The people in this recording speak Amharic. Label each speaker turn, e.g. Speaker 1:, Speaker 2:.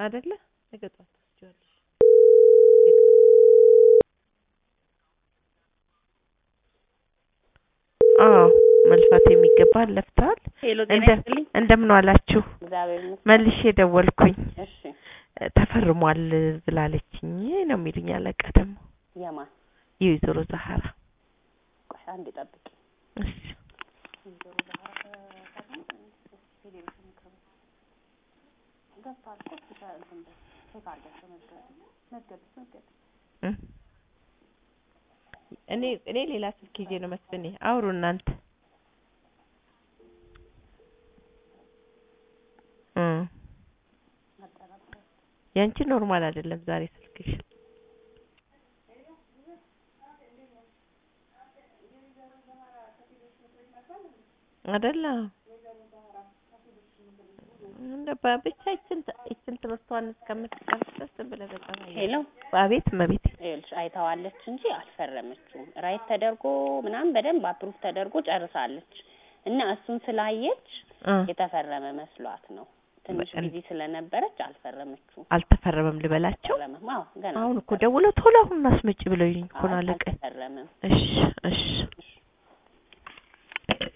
Speaker 1: አይደለ ነገጣት ትችላለሽ መልፋት የሚገባ ለፍታል እንደምን ዋላችሁ መልሼ ደወልኩኝ
Speaker 2: እሺ
Speaker 1: ተፈርሟል ብላለችኝ ነው የሚሉኝ አለቃ ደግሞ
Speaker 2: ያማን
Speaker 1: ይይዞሮ ዛሃራ
Speaker 2: ቆይ አንዴ ጠብቂ
Speaker 1: እሺ
Speaker 2: ይይዞሮ ዛሃራ
Speaker 1: እኔ ሌላ ስልክ ይዤ ነው መስፍኔ አውሩ እናንተ ያንቺ ኖርማል አይደለም ዛሬ ስልክሽ አይደለ እንደ ባብቻ እቺን ትምህርቷን እስከምትጨርስ ብለህ በጣም
Speaker 2: ሄሎ
Speaker 1: አቤት መቤት
Speaker 2: ይልሽ አይታዋለች እንጂ አልፈረመችም ራይት ተደርጎ ምናምን በደንብ አፕሩቭ ተደርጎ ጨርሳለች እና እሱን ስላየች የተፈረመ መስሏት ነው ትንሽ ቢዚ ስለነበረች አልፈረመችም
Speaker 1: አልተፈረመም ልበላቸው
Speaker 2: አዎ ገና
Speaker 1: አሁን እኮ ደውለው ቶሎ አሁን አስመጪ ብለውኝ እኮ ነው አለቀ
Speaker 2: አልተፈረመም
Speaker 1: እሺ